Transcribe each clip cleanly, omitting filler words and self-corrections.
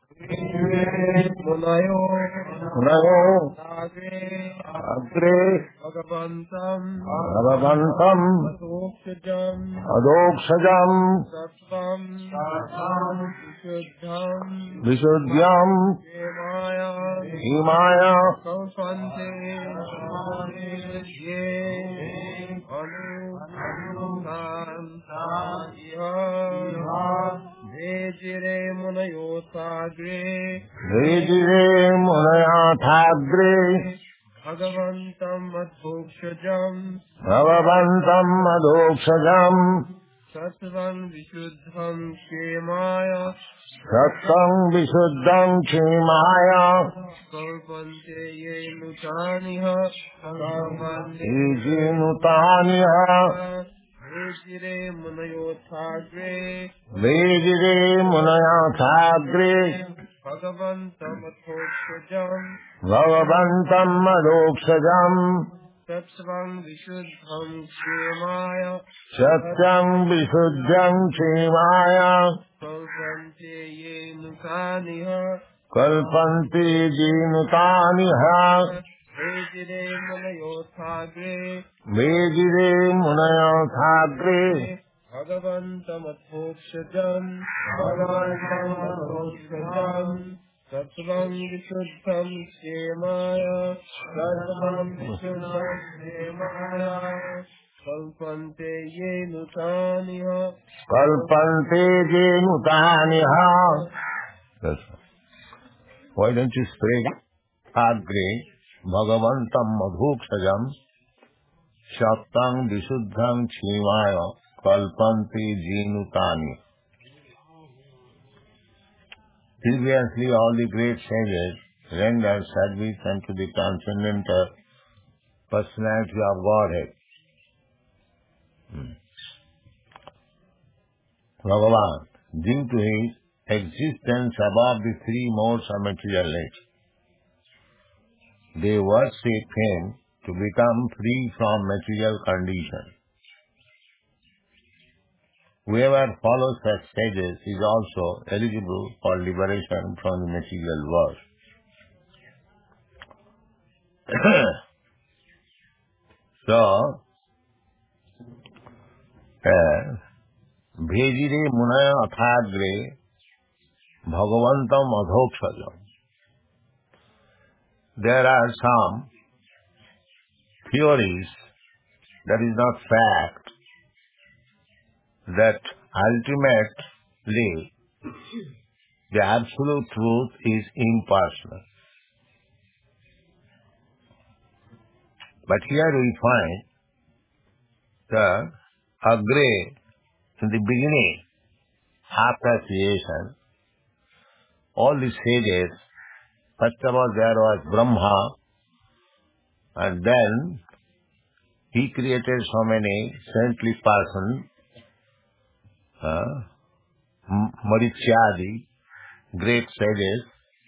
Munayo Agre Bhagavantam Adokshajam Vishuddhyam Himaya Kalpante Ye Vejire Munayothagre Bhagavantam Adokshajam Satvang Vishuddham Kshemaya Kalpante Ye Nutaniha Vejire Munayothagre Bhagavantam Adokshajam Satyam Vishuddham Kshemaya Kalpante Ye Nutaniha Vejire Munayothagre Bhagavantam Adokshajam Satvang Vishuddham Kshemaya Kalpante Ye Nutaniha That's right. Why don't you spread Agre Bhagavantam Madhukshajam Sattang Vishuddham Kshemaya Kalpante Jenutani. Previously, all the great sages rendered service unto the transcendental personality of Godhead. Bhagavan, due to his existence above the three modes of material nature, they worship him to become free from material condition. Whoever follows such sages is also eligible for liberation from the material world. So, Bhejire Munaya Athagre Bhagavantam Adhokshajam. There are some theories, that is not fact, that ultimately the absolute truth is impersonal. But here we find the Agre in the beginning, after creation, all the sages, first of all there was Brahma, and then he created so many saintly persons, Marichyadi, great sages,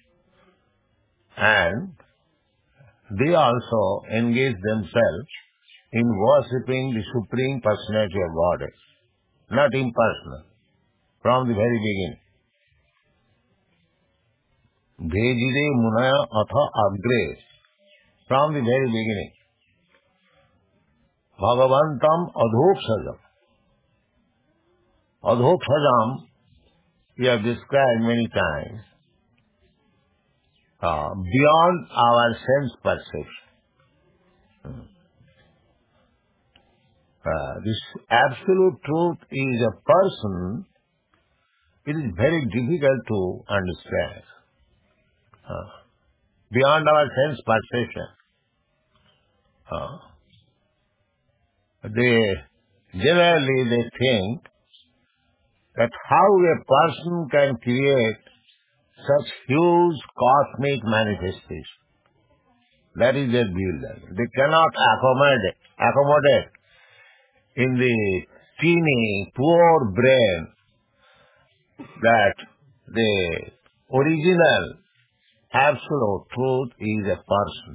and they also engaged themselves in worshipping the Supreme Personality of Godhead, not impersonal, from the very beginning. Bhejire Munaya Atha Agre, from the very beginning. Bhagavantam Adhokshajam. Adhokshajam, we have described many times, beyond our sense perception. This absolute truth is a person, it is very difficult to understand. Beyond our sense perception. Generally they think that how a person can create such huge cosmic manifestation. That is their view. They cannot accommodate in the teeny, poor brain that the original absolute truth is a person.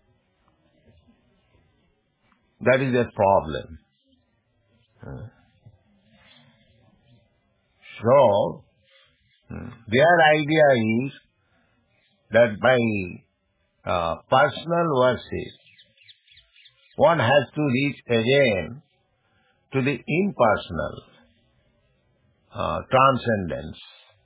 That is a problem. So, Their idea is that by personal worship, one has to reach again to the impersonal transcendence.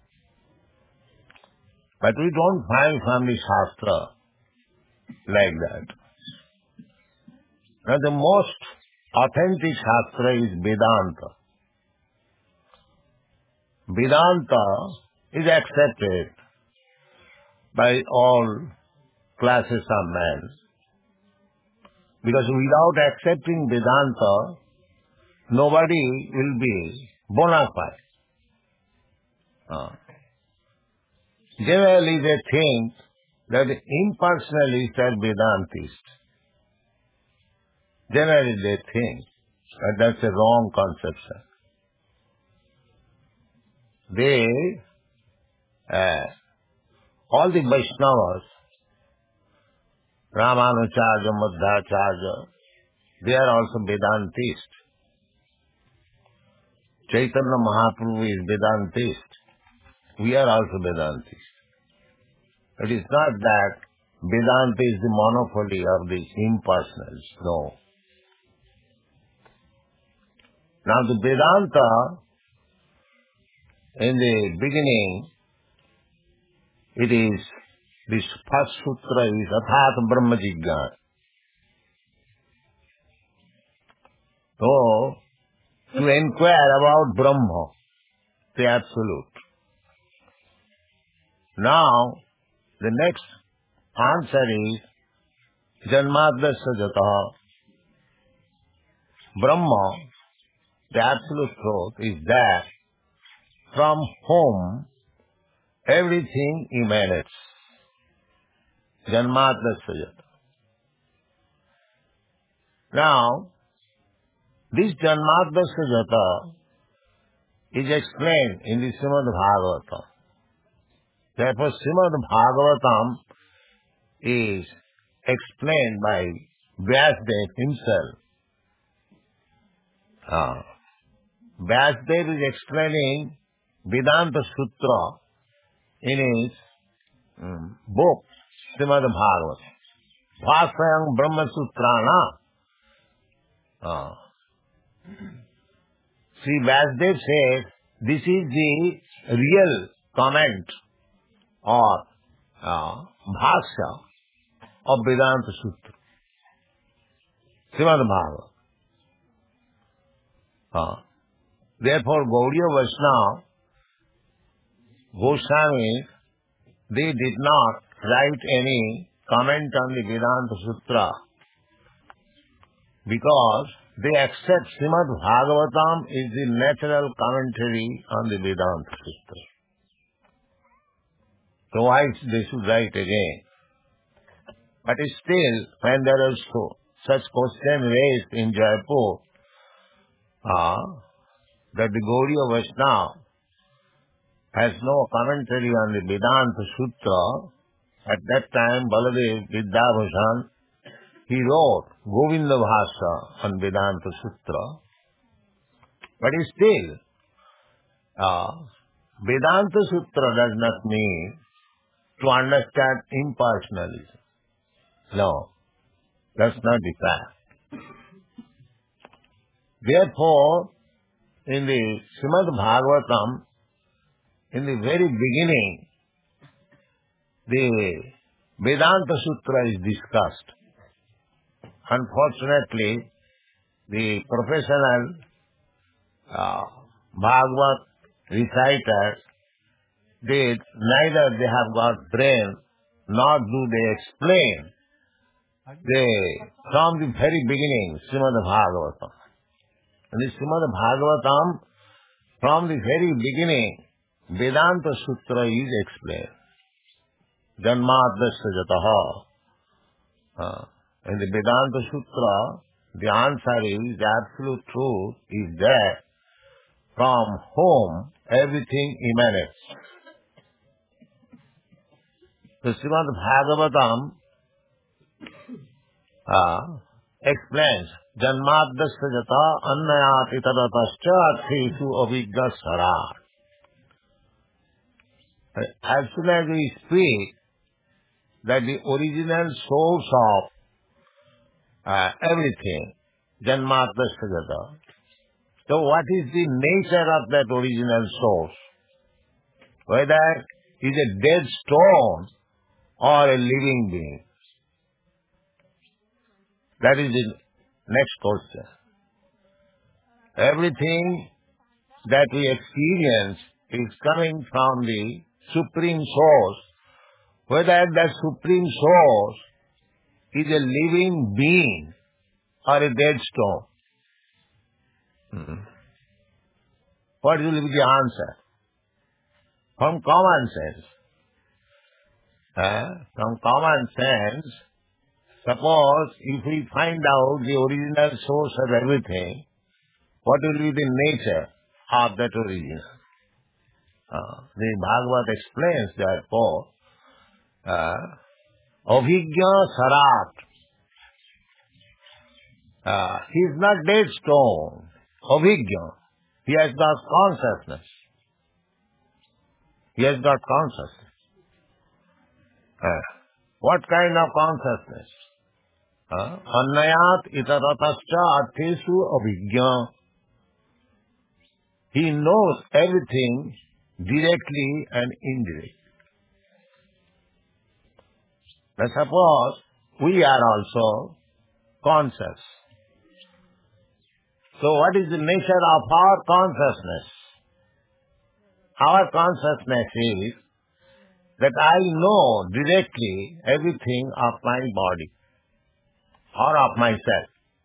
But we don't find from the Shastra like that. Now the most authentic Shastra is Vedanta. Vedanta is accepted by all classes of men. Because without accepting Vedanta, nobody will be bona fide. Generally they think that the impersonalists are Vedantists. Generally they think, but that's a wrong conception. All the Vaishnavas, Ramanujarya, Madhvacharya, they are also Vedantists. Chaitanya Mahaprabhu is Vedantist. We are also Vedantists. It is not that Vedanta is the monopoly of the impersonals. No. Now the Vedanta, in the beginning, it is, this first sutra is Athat Brahma Jigyan. So, to inquire about Brahma, the Absolute. Now, the next answer is Janmadasya Jataha. Brahma, the Absolute Truth, is that from whom everything emanates. Janmadasya Jataha. Now, this Janmadasya Jataha is explained in the Srimad Bhagavatam. Therefore, Srimad Bhagavatam is explained by Vyasdev himself. Vyasdev is explaining Vedanta Sutra in his book, Srimad Bhagavatam. Bhasayam Brahma Sutrana. Sri Vyasdev says, this is the real comment or bhasya of Vedanta Sutra. Srimad Bhagavatam. Therefore, Gaudiya Vaishnava, Goswamis, they did not write any comment on the Vedanta Sutra because they accept Srimad Bhagavatam is the natural commentary on the Vedanta Sutra. So why they should write again? But still, when there is such question raised in Jaipur, that the Gaudiya Vaishnava has no commentary on the Vedanta Sutra, at that time Baladev Vidyabhushan, he wrote Govinda Bhasya on Vedanta Sutra. But still, Vedanta Sutra does not mean to understand impersonalism. No, that's not the fact. Therefore, in the Srimad Bhagavatam, in the very beginning, the Vedanta Sutra is discussed. Unfortunately, the professional Bhagavat reciters, neither they have got brain, nor do they explain from the very beginning, Srimad Bhagavatam. And the Srimad Bhagavatam, from the very beginning, Vedanta Sutra is explained. Janmadasya Jataha. In the Vedanta Sutra, the answer is, the absolute truth is that from whom everything emanates. The Srimad Bhagavatam explains, Janmadasya Jata Annayati Tadatascha Arthesu Avijna Sarat. As soon as we speak that the original source of everything, Janmatmasya, so what is the nature of that original source? Whether it is a dead stone or a living being. That is the next question. Everything that we experience is coming from the Supreme Source. Whether that Supreme Source is a living being or a dead stone. What will be the answer? From common sense. From common sense, suppose if we find out the original source of everything, what will be the nature of that origin? The Bhagavad explains therefore, Avijñā Sarat. He is not dead stone. Avijñā. He has got consciousness. He has got consciousness. What kind of consciousness? Annayat itaratascha arthesu avijñā. He knows everything directly and indirectly. Now suppose we are also conscious. So what is the nature of our consciousness? Our consciousness is that I know directly everything of my body or of myself.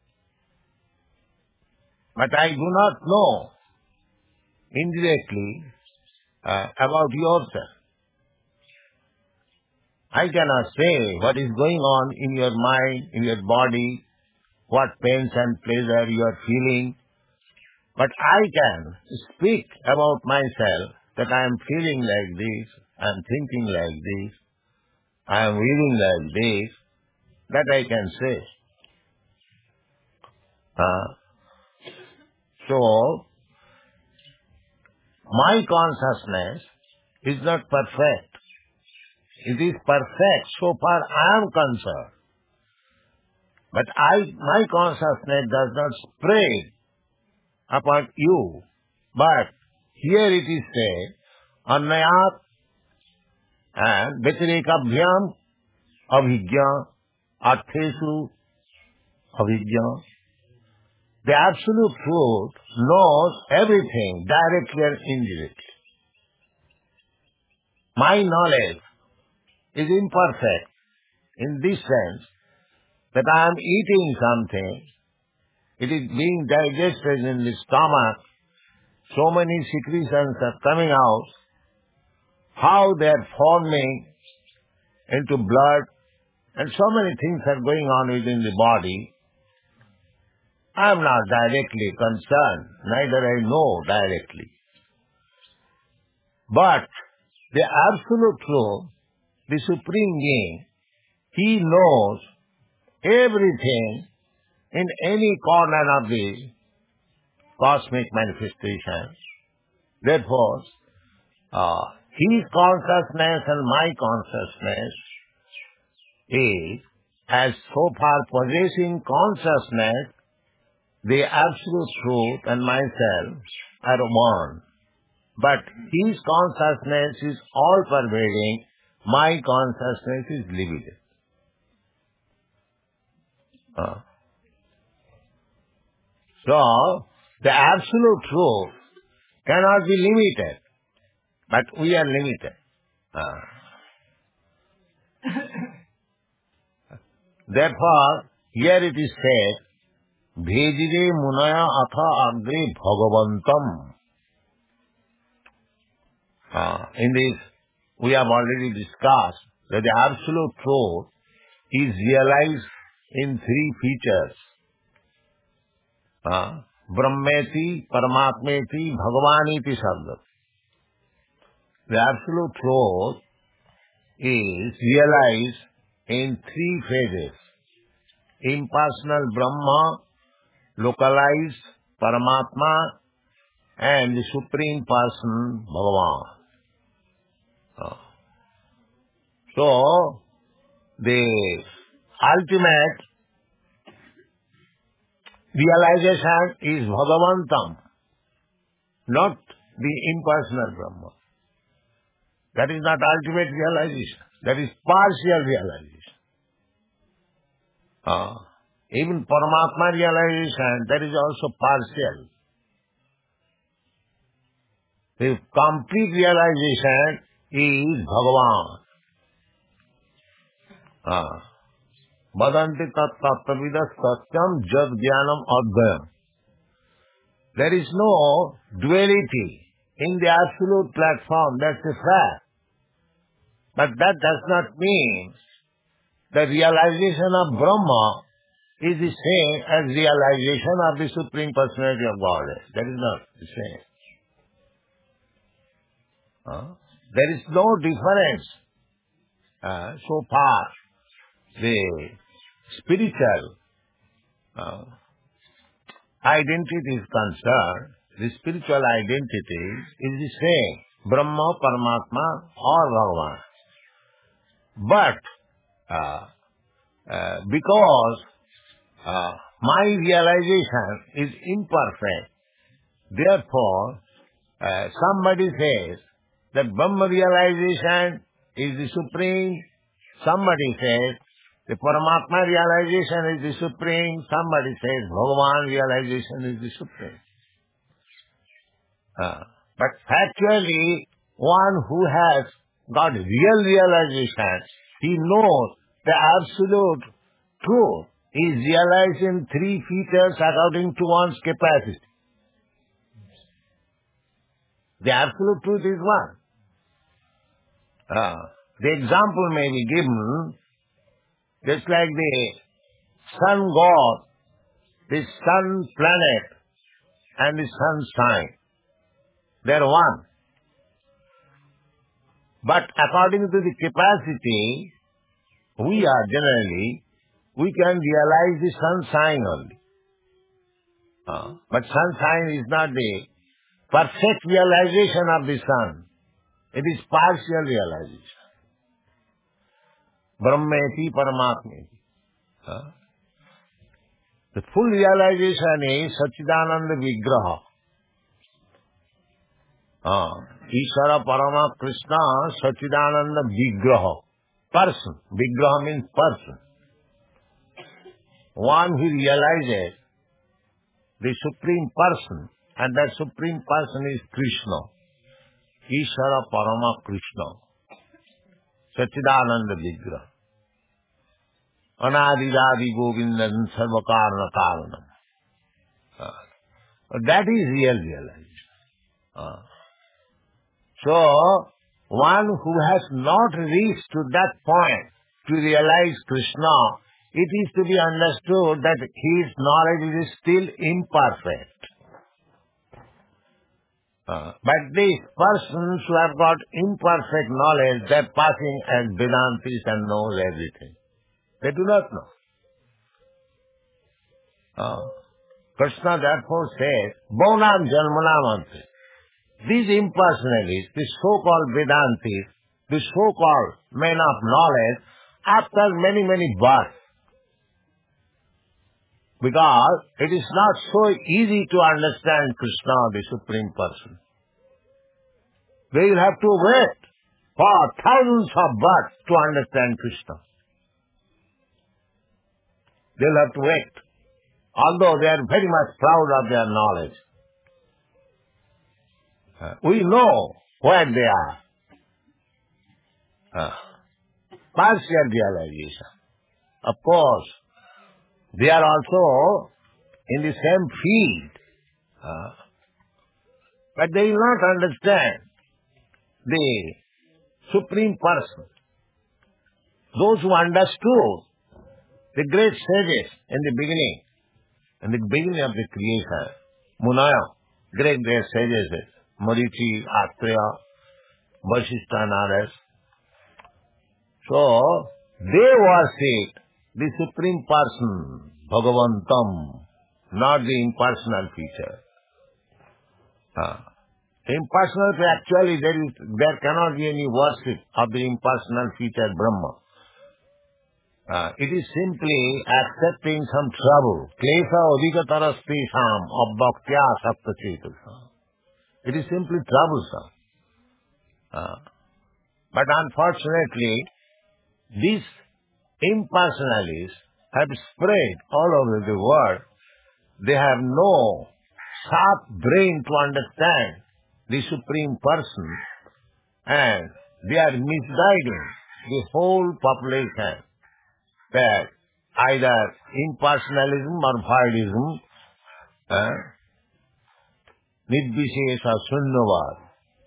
But I do not know indirectly about yourself. I cannot say what is going on in your mind, in your body, what pains and pleasure you are feeling. But I can speak about myself that I am feeling like this, I am thinking like this, I am feeling like this, that I can say. So, my consciousness is not perfect. It is perfect so far I am concerned. But my consciousness does not spread upon you. But here it is said, Annayat and Vyatirikabhyam Avijñā Arthesu Avijñā. The Absolute Truth knows everything directly and indirectly. My knowledge is imperfect in this sense that I am eating something, it is being digested in the stomach, so many secretions are coming out, how they are forming into blood, and so many things are going on within the body. I am not directly concerned, neither I know directly. But the Absolute Truth, the Supreme Being, He knows everything in any corner of the cosmic manifestation. Therefore, His consciousness and my consciousness is, as so far possessing consciousness, the Absolute Truth and myself are one. But His consciousness is all-pervading, my consciousness is limited. So, the Absolute Truth cannot be limited, but we are limited. Therefore, here it is said, Bhejire munaya atha agre bhagavantam. In this, we have already discussed that the Absolute Truth is realized in three features. Brahmeti, Paramatmeti, Bhagavaniti Sabda. The Absolute Truth is realized in three phases. Impersonal Brahma, localized Paramatma, and the Supreme Person, Bhagavan. So, the ultimate realization is Bhagavantam, not the impersonal Brahma. That is not ultimate realization. That is partial realization. Even Paramatma realization, that is also partial. The complete realization is Bhagavan. Vadanti tat tattvavidas satyam jad jnanam advayam. There is no duality in the absolute platform, that's a fact. But that does not mean the realization of Brahma is the same as realization of the Supreme Personality of Godhead. That is not the same. There is no difference so far. The spiritual identity is concerned, the spiritual identity is the same, Brahma, Paramatma or Bhagavan. But because my realization is imperfect, therefore somebody says that Brahma realization is the supreme, somebody says the Paramatma realization is the supreme, somebody says Bhagavan realization is the supreme. But factually, one who has got real realization, he knows the absolute truth is realized in three features according to one's capacity. The absolute truth is one. The example may be given just like the sun god, the sun planet and the sun sign. They are one. But according to the capacity, we can realize the sun sign only. But sun sign is not the perfect realization of the sun. It is partial realization. Brahmeti Paramatmeti. The full realization is Satchidananda Vigraha. Ishvara Parama Krishna Satchidananda Vigraha. Person. Vigraha means person. One who realizes the Supreme Person, and that Supreme Person is Krishna. Ishvara Parama Krishna. Satchidananda Vigraha. Anadidadi Govindan Sarvakarna Karanam. That is real realization. So, one who has not reached to that point to realize Krishna, it is to be understood that his knowledge is still imperfect. But these persons who have got imperfect knowledge, they are passing as Vedantis and knows everything. They do not know. Krishna therefore says, Bonam Janmanamante. These impersonalists, the so-called Vedantis, the so-called men of knowledge, after many, many births, because it is not so easy to understand Krishna, the Supreme Person. They will have to wait for thousands of births to understand Krishna. They will have to wait, although they are very much proud of their knowledge. We know where they are. Partial realization. Of course, they are also in the same field. But they will not understand the Supreme Person. Those who understood the great sages in the beginning of the creation, Munaya, great sages, Marichi, Atreya, Vasishtha and others. So, they worship the Supreme Person, Bhagavantam, not the impersonal feature. Impersonal, actually there cannot be any worship of the impersonal feature Brahma. It is simply accepting some trouble. Klesha odhikatarasti sam abbhaktya sakta chetasam. It is simply troublesome. But unfortunately, these impersonalists have spread all over the world. They have no sharp brain to understand the Supreme Person, and they are misguiding the whole population that either impersonalism or voidism, nirvishesha sunyavad.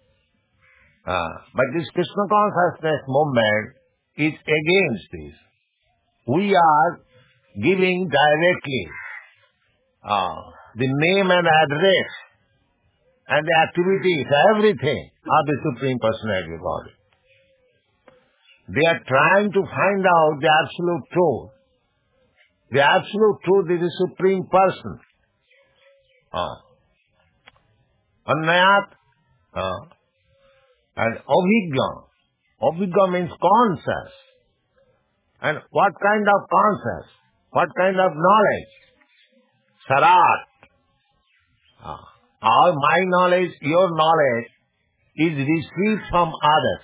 But this Krishna consciousness movement is against this. We are giving directly the name and address and the activities, everything of the Supreme Personality of Godhead. They are trying to find out the absolute truth. The absolute truth is the Supreme Person. Annayat and Abhigya. Abhigya means conscious. And what kind of conscious? What kind of knowledge? Sarat. All my knowledge, your knowledge is received from others.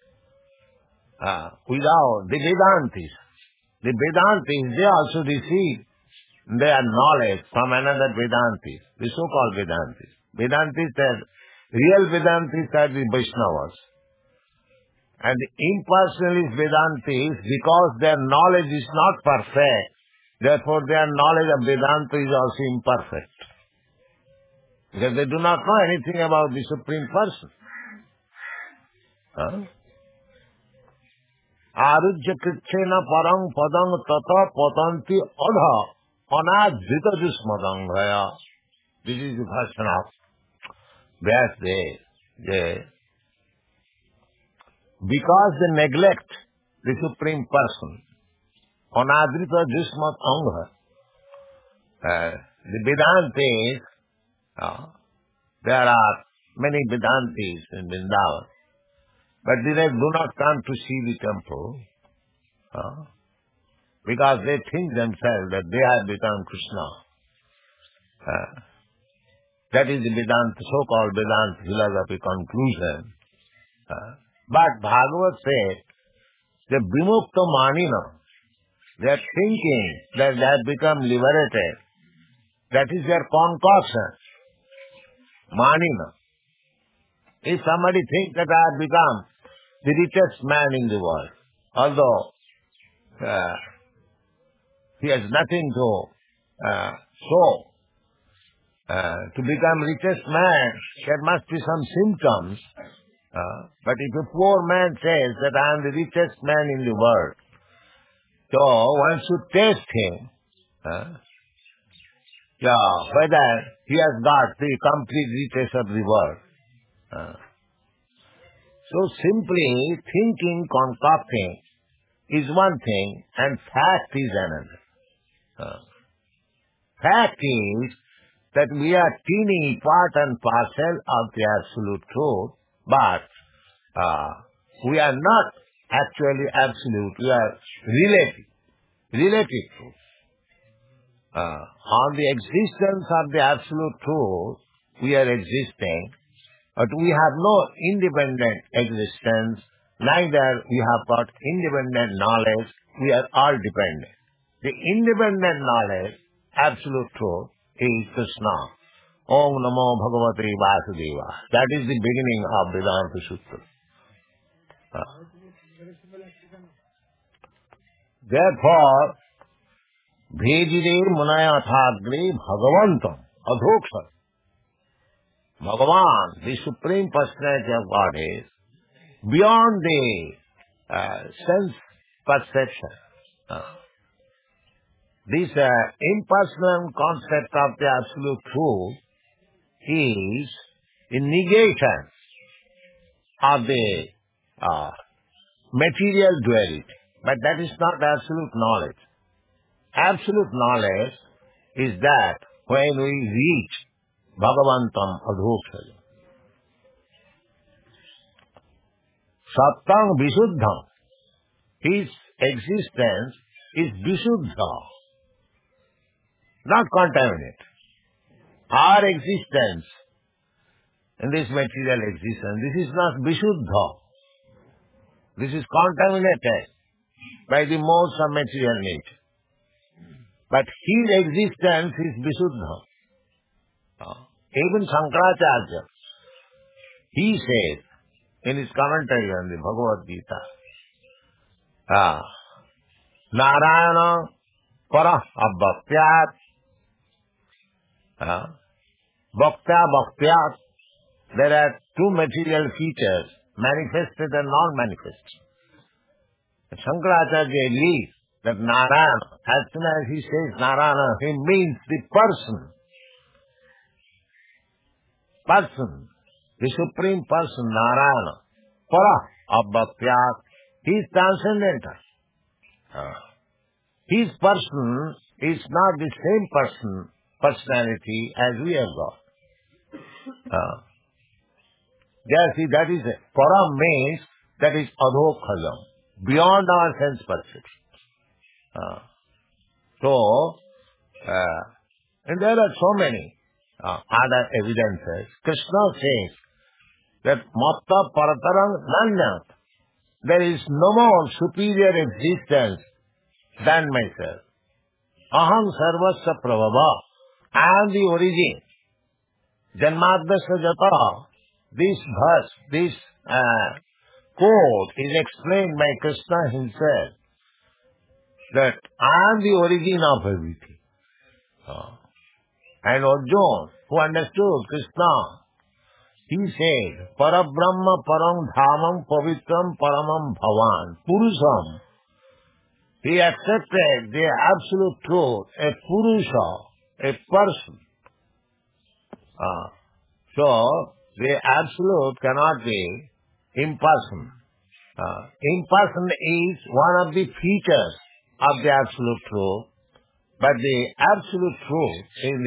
Without the Vedantis. The Vedantis, they also receive their knowledge from another Vedantis, the so-called Vedantis. Vedantis are, real Vedantis are the Vaishnavas. And the impersonalist Vedantis, because their knowledge is not perfect, therefore their knowledge of Vedanta is also imperfect. Because they do not know anything about the Supreme Person. Arujya kritchena parang padang tata patanti adha anadhita jusmadang bhaya. This is the version of Vyasdev. Because they neglect the Supreme Person, anadhrita jusmat anga, the Vedantis, there are many Vedantis in Vrindavan, but they do not come to see the temple because they think themselves that they have become Krishna. That is the Vedanta, so-called Vedanta philosophy conclusion. But Bhagavad says, the Vimukta Manina, they are thinking that they have become liberated. That is their concoction. Manina. If somebody thinks that I have become the richest man in the world, although he has nothing to show, to become richest man, there must be some symptoms. But if a poor man says that I am the richest man in the world, so one should test him, whether he has got the complete riches of the world. So simply thinking, concocting is one thing, and fact is another. Fact is that we are teeny part and parcel of the absolute truth, but we are not actually absolute, we are relative truth. On the existence of the absolute truth, we are existing, but we have no independent existence, neither we have got independent knowledge, we are all dependent. The independent knowledge, absolute truth, is Krishna. Om Namo Bhagavate Vasudeva. That is the beginning of Vedanta Sutra. Therefore, Bhejire Munayathagre Bhagavantam Adhoksha. Bhagavan, the Supreme Personality of Godhead, beyond the sense perception. This impersonal concept of the absolute truth is a negation of the material duality. But that is not absolute knowledge. Absolute knowledge is that when we reach Bhagavantam Adhoksha. Sattang Visuddham. His existence is Visuddha, not contaminated. Our existence in this material existence, this is not Visuddha. This is contaminated by the modes of material nature. But his existence is Visuddha. Even Shankaracharya, he says in his commentary on the Bhagavad Gita, Narayana Parah Abhaktyat, Bhaktya Bhaktyat. There are two material features, manifested and non-manifested. Shankaracharya believes that Narayana, as soon as he says Narayana, he means the person, the Supreme Person, Narayana, Para Abhakyat. He is transcendental. His person is not the same personality as we have got. See, that is it. Para means that is adhokhayam, beyond our sense perception. And there are so many other evidences. Krishna says that matta paratarang nanyat. There is no more superior existence than myself. Aham sarvasya prabhava. I am the origin. Janmadasya jata. This verse, this quote is explained by Krishna himself, that I am the origin of everything. And Arjuna, who understood Krishna, he said, Parabrahma param dhamam pavitram paramam bhavan, Purusham. He accepted the absolute truth, a Purusha, a person. So, the absolute cannot be impersonal. Impersonal is one of the features of the absolute truth, but the absolute truth in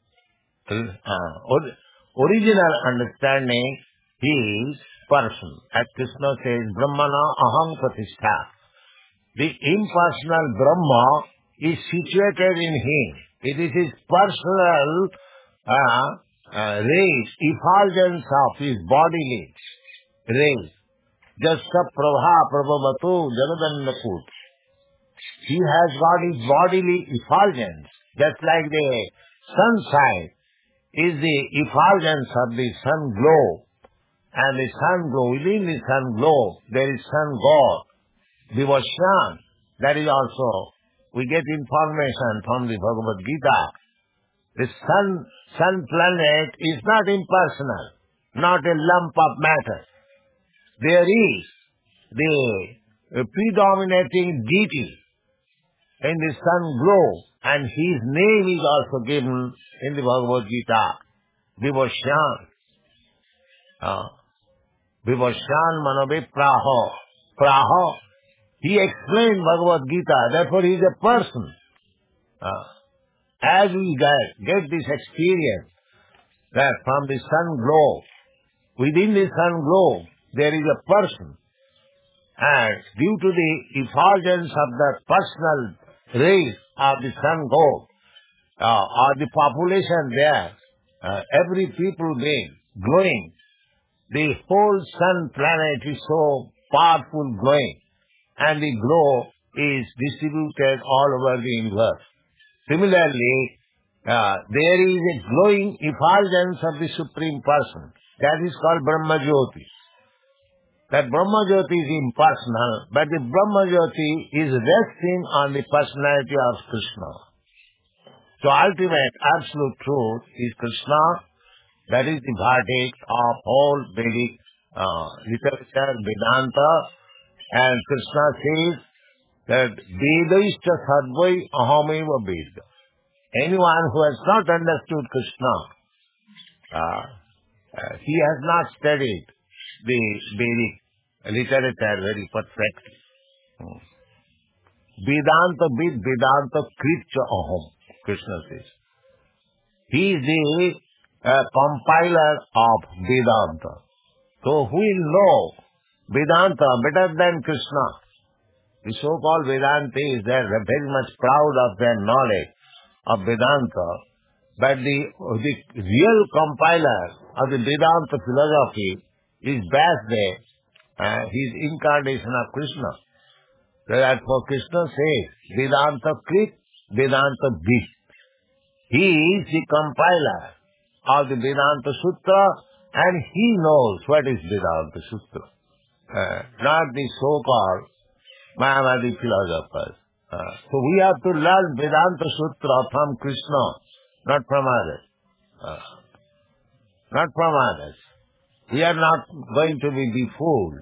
the original understanding is person. As Krishna says, Brahmana aham pratishtha. The impersonal Brahma is situated in him. It is his personal rays, effulgence of his bodily rays. Jasa prabha prabhavatu janadannakut. He has got his bodily effulgence, just like the sunshine is the effulgence of the sun glow. And the sun glow, within the sun glow, there is sun god, Vivasyan. That is also, we get information from the Bhagavad Gita. The sun planet is not impersonal, not a lump of matter. There is the predominating deity in the sun glow, and his name is also given in the Bhagavad Gita, Vivasyan. Vivasyan manabe praho. Praho. He explained Bhagavad Gita, therefore he is a person. As we get this experience that from the sun glow, within the sun glow, there is a person. And due to the effulgence of the personal rays of the sun glow, or the population there, every people being glowing, the whole sun planet is so powerful glowing, and the glow is distributed all over the universe. Similarly, there is a glowing effulgence of the Supreme Person. That is called Brahma Jyoti. That Brahma Jyoti is impersonal, but the Brahma Jyoti is resting on the personality of Krishna. So ultimate absolute truth is Krishna. That is the verdict of all Vedic literature, Vedanta. And Krishna says that Vedaishta sadvai ahameva Veda. Anyone who has not understood Krishna, he has not studied the Vedic literature very perfectly. Vedanta vid Vedanta kritcha aham, Krishna says. He is the compiler of Vedanta. So who will know Vedanta better than Krishna. The so-called Vedantis, they are very much proud of their knowledge of Vedanta. But the real compiler of the Vedanta philosophy is Vyasdev. He is incarnation of Krishna. Whereas for Krishna's sake, Vedanta Krit, Vedanta Bhit. He is the compiler of the Vedanta Sutra and he knows what is Vedanta Sutra. Not the so-called Mayavadi philosophers. So we have to learn Vedanta Sutra from Krishna, not from others. Not from others. We are not going to be befooled.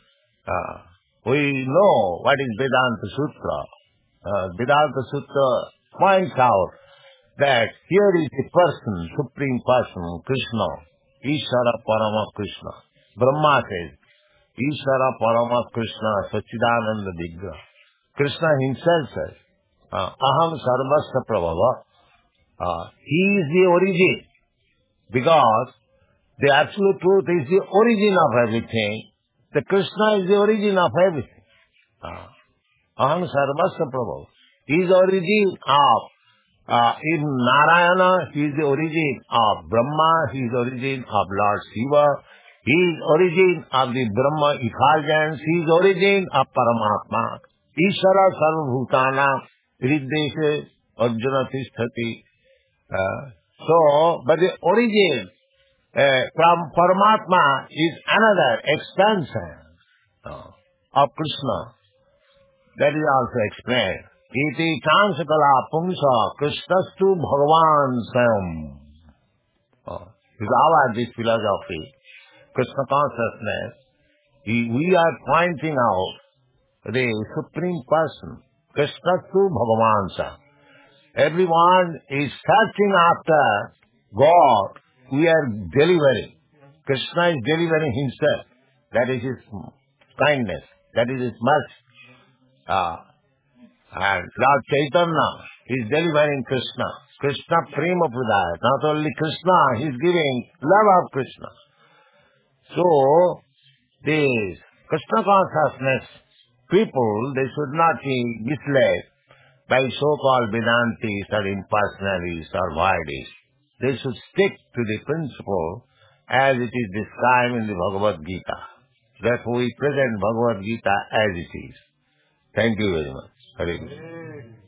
We know what is Vedanta Sutra. Vedanta Sutra points out that here is the person, Supreme Person, Krishna, Ishvara Parama Krishna. Brahma says, Ishvara Parama Krishna, Sachidananda Vigraha. Krishna himself says, Aham Sarvasya Prabhava. He is the origin. Because the absolute truth is the origin of everything. The Krishna is the origin of everything. Aham Sarvasya Prabhava. He is the origin of in Narayana, he is the origin of Brahma, he is the origin of Lord Shiva, he is origin of the Brahma effulgence, he is origin of Paramatma. Ishvara Sarvabhutana Hriddeshe Arjuna Tisthati. But the origin from Paramatma is another expansion of Krishna. That is also explained. Iti chansakala pungsa krishnastu bhagavan swayam. With our this philosophy, Krishna consciousness, we are pointing out the Supreme Person, Krishnastu bhagavan swayam. Everyone is searching after God. We are delivering. Krishna is delivering himself. That is his kindness. That is his mercy. And Lord Chaitanya is delivering Krishna. Krishna Prema Pradaya. Not only Krishna, he is giving love of Krishna. So, these Krishna consciousness people, they should not be misled by so-called Vedantis or impersonalists or voidists. They should stick to the principle as it is described in the Bhagavad Gita. Therefore we present Bhagavad Gita as it is. Thank you very much. Hare Krishna.